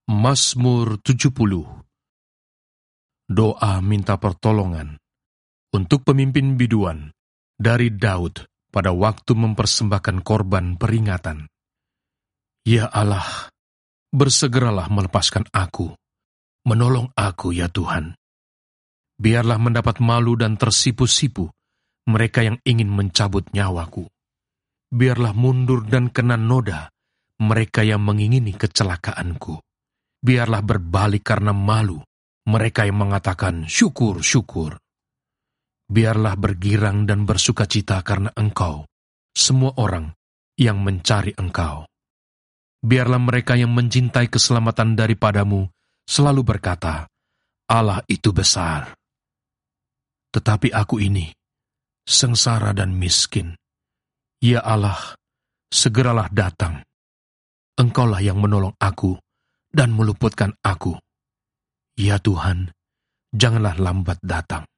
Mazmur 70. Doa minta pertolongan untuk pemimpin biduan dari Daud pada waktu mempersembahkan korban peringatan. Ya Allah, bersegeralah melepaskan aku, menolong aku ya Tuhan. Biarlah mendapat malu dan tersipu-sipu mereka yang ingin mencabut nyawaku. Biarlah mundur dan kena noda mereka yang mengingini kecelakaanku. Biarlah berbalik karena malu mereka yang mengatakan syukur, syukur. Biarlah bergirang dan bersukacita karena Engkau, semua orang yang mencari Engkau. Biarlah mereka yang mencintai keselamatan daripadamu selalu berkata, Allah itu besar. Tetapi aku ini sengsara dan miskin. Ya Allah, segeralah datang. Engkaulah yang menolong aku dan meluputkan aku. Ya Tuhan, janganlah lambat datang.